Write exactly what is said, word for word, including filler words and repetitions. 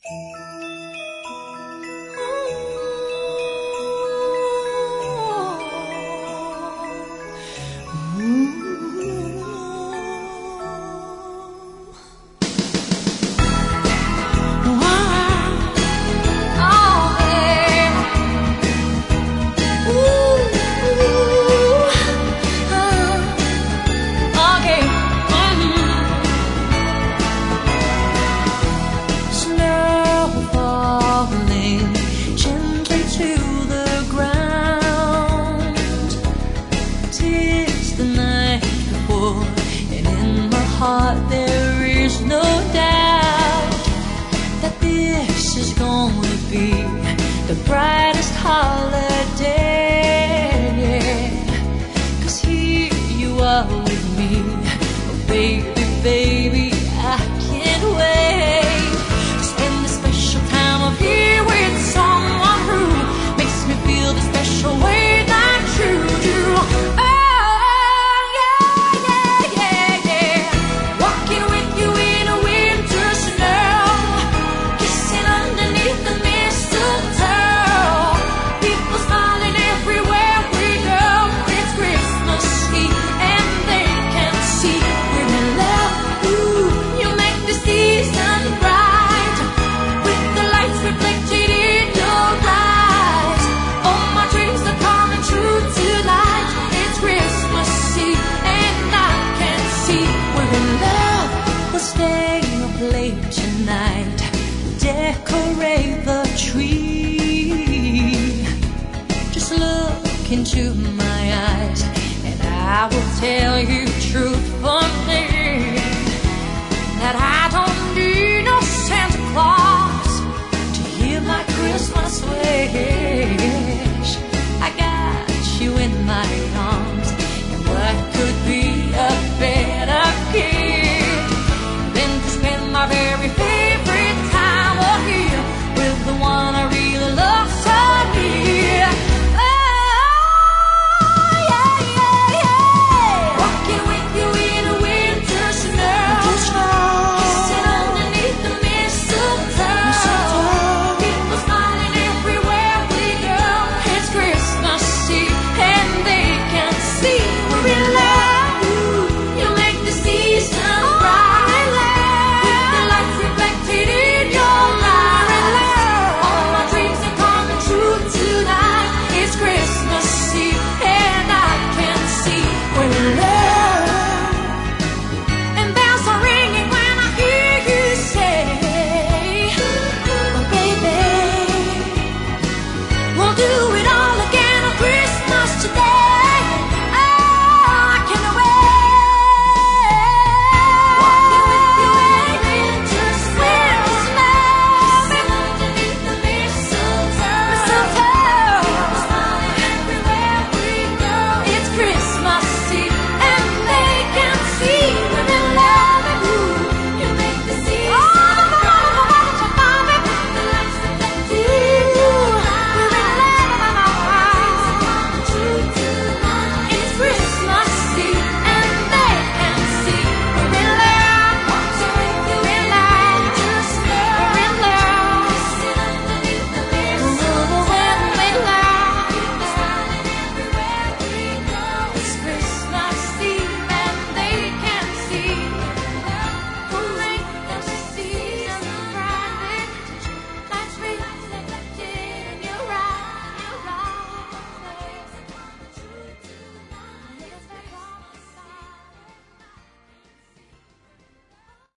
Heart, there is no doubt that this is going to be the brightest holiday. 'Cause here you are with me, oh baby, baby, I can't wait to spend this special time of year with someone who makes me feel the special way that you do. Tonight, decorate the tree. Just look into my eyes and I will tell you truth for me.